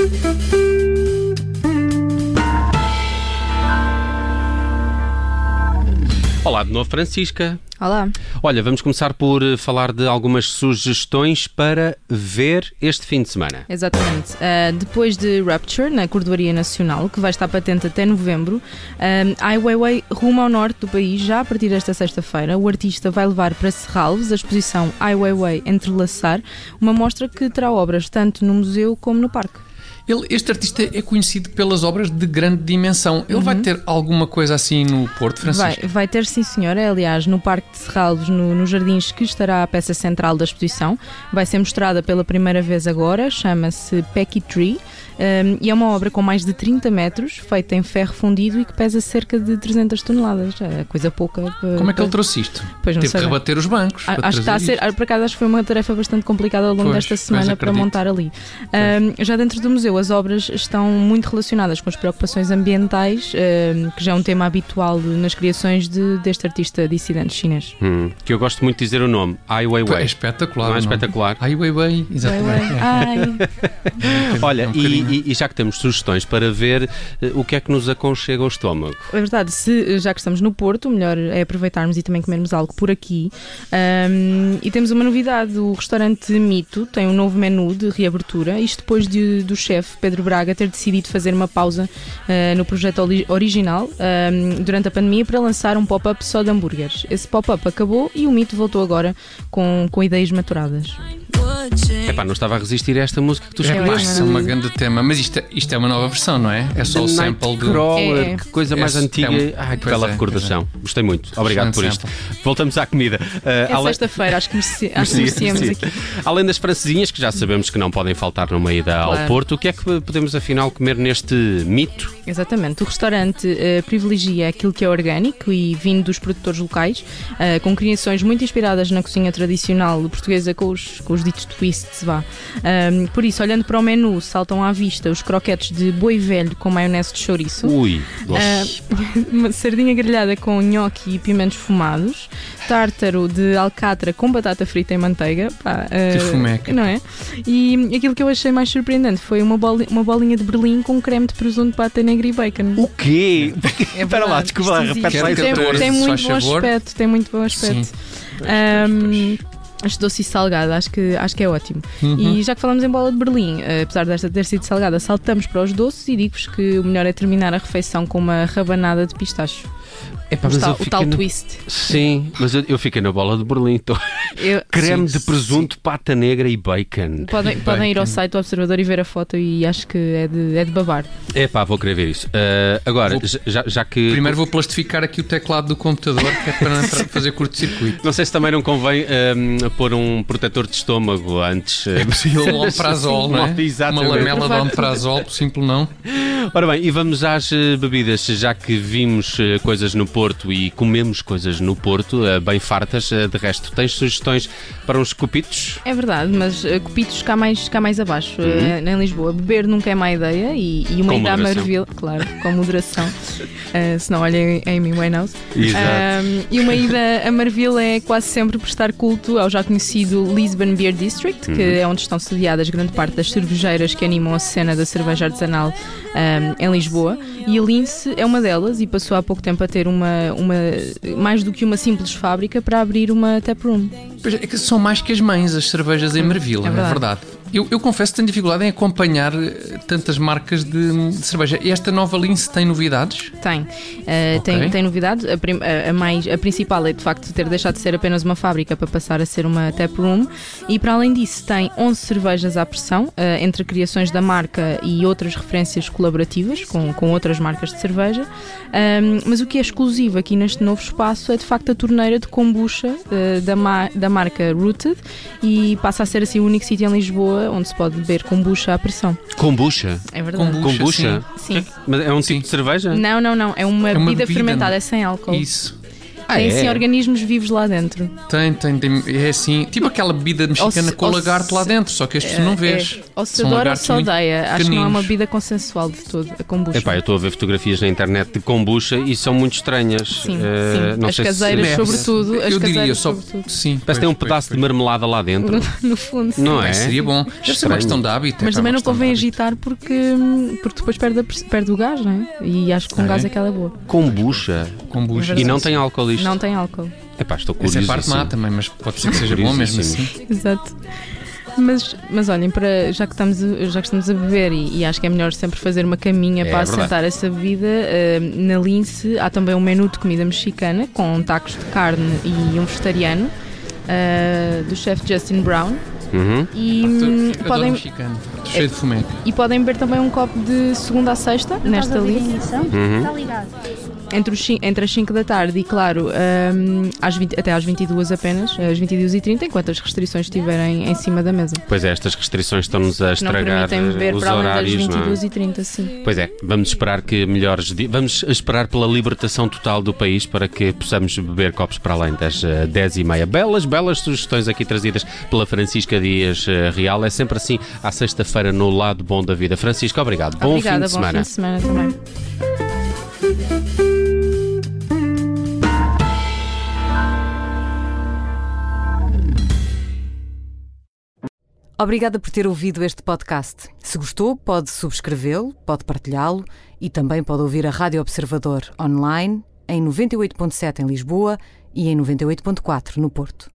Olá de novo, Francisca. Olá. Olha, vamos começar por falar de algumas sugestões para ver este fim de semana. Exatamente. Depois de Rapture, na Cordoaria Nacional, que vai estar patente até novembro, Ai Weiwei rumo ao norte do país, já a partir desta sexta-feira. O artista vai levar para Serralves a exposição Ai Weiwei Entrelaçar, uma mostra que terá obras tanto no museu como no parque. Este artista é conhecido pelas obras de grande dimensão. Ele vai ter alguma coisa assim no Porto, Francisco? Vai ter, sim senhora. Aliás, no Parque de Serralves, nos Jardins, que estará a peça central da exposição. Vai ser mostrada pela primeira vez agora, chama-se Pecky Tree. E é uma obra com mais de 30 metros, feita em ferro fundido e que pesa cerca de 300 toneladas. É coisa pouca. Como é que ele trouxe isto? Pois não Teve sei. que rebater os bancos. Acho que está a ser, por acaso, acho que foi uma tarefa bastante complicada ao longo desta semana para montar ali. Já dentro do museu, as obras estão muito relacionadas com as preocupações ambientais, que já é um tema habitual nas criações deste artista dissidente chinês. Que eu gosto muito de dizer o nome, Ai Weiwei. É espetacular. Não é espetacular? Ai Weiwei, exatamente. Olha, e já que temos sugestões para ver, o que é que nos aconchega ao estômago? É verdade, já que estamos no Porto, o melhor é aproveitarmos e também comermos algo por aqui. E temos uma novidade: o restaurante Mito tem um novo menu de reabertura, isto depois do chefe Pedro Braga ter decidido fazer uma pausa no projeto original durante a pandemia para lançar um pop-up só de hambúrgueres. Esse pop-up acabou e o Mito voltou agora com ideias maturadas. Epá, não estava a resistir a esta música que tu escolheste. É uma grande tema, mas isto é uma nova versão, não é? É só o sample do... Crawler, que coisa mais antiga. Ai, que bela recordação. Gostei muito. Obrigado por isto. Voltamos à comida. Sexta-feira, acho que merecíamos aqui. Além das francesinhas, que já sabemos que não podem faltar numa ida ao Porto, o que é que podemos afinal comer neste Mito? Exatamente. O restaurante privilegia aquilo que é orgânico e vindo dos produtores locais, com criações muito inspiradas na cozinha tradicional portuguesa, com os ditos twists, vá. Por isso, olhando para o menu, saltam à vista os croquetes de boi velho com maionese de chouriço. Ui! Uma sardinha grelhada com nhoque e pimentos fumados. Tártaro de alcatra com batata frita em manteiga. Que fumeca. Não é? E aquilo que eu achei mais surpreendente foi uma bolinha de Berlim com creme de presunto, pata negra e bacon. O quê? Espera lá, desculpa, repete lá. Tem muito bom aspecto, tem muito bom aspecto. Acho doce e salgada, acho que é ótimo. E já que falamos em bola de Berlim, apesar desta ter sido salgada, saltamos para os doces e digo-vos que o melhor é terminar a refeição com uma rabanada de pistacho. O tal twist. Sim, mas eu fiquei na bola de Berlim. Creme de presunto, pata negra e bacon. Podem ir ao site do Observador e ver a foto e acho que é de babar. Vou querer ver isso. Agora, já que... Primeiro vou plastificar aqui o teclado do computador, que é para não fazer curto-circuito. Não sei se também não convém pôr um protetor de estômago antes. É possível um omeprazol, não é? Uma lamela de omeprazol, por simples não. Ora bem, e vamos às bebidas, já que vimos coisas no Porto e comemos coisas no Porto, bem fartas. De resto, tens sugestões para uns copitos? É verdade, mas copitos cá mais abaixo, em Lisboa. Beber nunca é má ideia e uma ida à Marvila, claro, com moderação. Se não, olhem a Amy Winehouse. E uma ida a Marvila é quase sempre prestar culto ao já conhecido Lisbon Beer District, que é onde estão sediadas grande parte das cervejeiras que animam a cena da cerveja artesanal em Lisboa. E a Lince é uma delas e passou há pouco tempo a ter mais do que uma simples fábrica para abrir uma taproom. Pois é que são mais que as mães, as cervejas em Marvila, é verdade. Eu confesso que tenho dificuldade em acompanhar tantas marcas de cerveja. E esta nova Lince tem novidades? Tem novidades. A principal é de facto ter deixado de ser apenas uma fábrica para passar a ser uma taproom, e para além disso tem 11 cervejas à pressão, entre criações da marca e outras referências colaborativas com outras marcas de cerveja. Mas o que é exclusivo aqui neste novo espaço é de facto a torneira de kombucha da marca Rooted, e passa a ser assim o único sítio em Lisboa onde se pode beber kombucha à pressão. Kombucha? É verdade. Kombucha? Sim. Mas é um tipo de cerveja? Não. É uma bebida fermentada, é sem álcool. Isso. Tem sim organismos vivos lá dentro. Tem, é assim, tipo aquela bebida mexicana com lagarto lá dentro, só que este tu não vês. Ou se adora ou se odeia. Acho que não é uma bebida consensual de todo, a kombucha. Epá, eu estou a ver fotografias na internet de kombucha e são muito estranhas. Sim. As caseiras, sobretudo. Eu diria só. Sim. Parece que tem um pedaço de marmelada lá dentro. No fundo, sim. Não é? Seria bom. Deve ser uma questão de hábito. Mas também não convém agitar porque depois perde o gás, não é? E acho que com gás é que ela é boa. Kombucha. E não tem álcool isto? Não tem álcool. Epá, estou curioso. Essa é parte má também, mas pode ser que seja bom mesmo assim. Exato. Mas olhem, já que estamos a beber e acho que é melhor sempre fazer uma caminha para assentar essa bebida, na Lince há também um menu de comida mexicana com tacos de carne e um vegetariano do chefe Justin Brown. E podem mexicano, cheio de fumê. E podem beber também um copo de segunda a sexta nesta Lince. Está ligado. Entre as 5 da tarde e, claro, até às 22 apenas, às 22h30, enquanto as restrições estiverem em cima da mesa. Pois é, estas restrições estão-nos a estragar os horários, não é? 22h30, sim. Pois é, vamos esperar que vamos esperar pela libertação total do país para que possamos beber copos para além das 10h30. Belas sugestões aqui trazidas pela Francisca Dias Real. É sempre assim, à sexta-feira, no lado bom da vida. Francisca, obrigado. Obrigada, bom fim de semana. Bom fim de semana também. Obrigada por ter ouvido este podcast. Se gostou, pode subscrevê-lo, pode partilhá-lo e também pode ouvir a Rádio Observador online em 98.7 em Lisboa e em 98.4 no Porto.